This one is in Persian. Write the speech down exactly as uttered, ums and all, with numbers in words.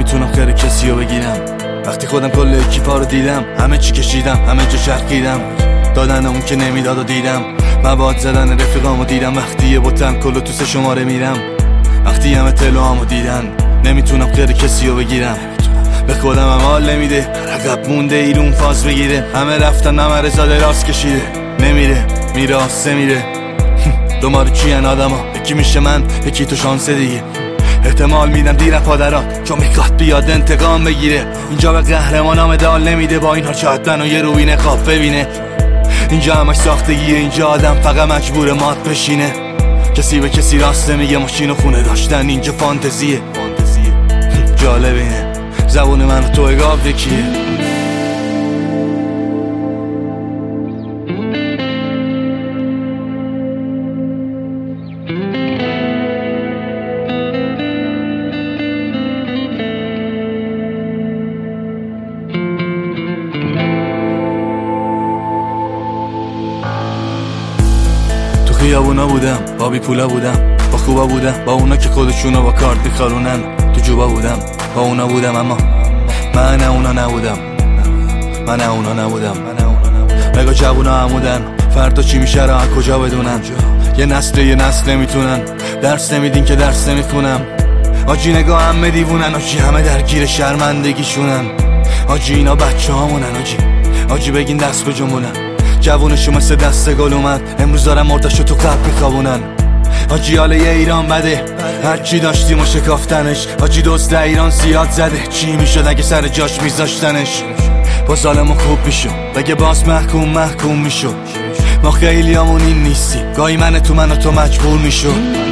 نمیتونم خیر کسی رو بگیرم. وقتی خودم کل اکیپا رو دیدم، همه چی کشیدم، همه جا چرخیدم، دادن اون که نمیداد و دیدم، مواد زدن رفیقامو دیدم. وقتی یه بوتن کلو تو سه شماره میرم، وقتی همه تلوامو دیدن، نمیتونم خیر کسی رو بگیرم. به خودم هم حال نمیده، عقب مونده ایرون فاز بگیره. همه رفتن همه رزاده راست کشیده، نمیره میره آسه میره. دوماره چیان آدم ها، یکی میشه من یکی تو شانسه دیگه. احتمال میدم دیرم پادرات چون میخواد بیاد انتقام بگیره. اینجا به قهرمانا مدال نمیده، با اینها شاید منو یه روبین خواب ببینه. اینجا همش ساختگیه، اینجا آدم فقط مجبور مات بشینه. کسی به کسی راست نمیگه، ماشین و خونه داشتن اینجا فانتزیه. جالب اینه زبون من و تو اگاب یکیه. خیابونا بودم، با بی پولا بودم، با خوبا بودم، با اونا که خودشونو با کارت میخارونن. تو جوبا بودم، با اونا بودم، اما من نه اونا نبودم. من نه اونا نبودم. نگاه جوونا عمودن، فردا چی میشه را کجا بدونن. یه نسل یه نسل نمیتونن، درس نمیدین که درس نمیخونم. آجی نگاه همه دیوونن، آجی همه درگیر شرمندگیشونن. آجی اینا بچه هامونن، آجی آجی بگین دست به جنبونن. جوونشو مثل دست گل اومد، امروز دارم مردشو تو قلب میخوابونن. آجی حال یه ایران بده، هرچی داشتیم و شکافتنش. آجی دوست ایران زیاد زده، چی میشد اگه سر جاش میذاشتنش. با ظالمو خوب میشو، بگه باز محکوم محکوم میشو. ما خیلی همون این نیستی، گاهی من تو من و تو مجبور میشو.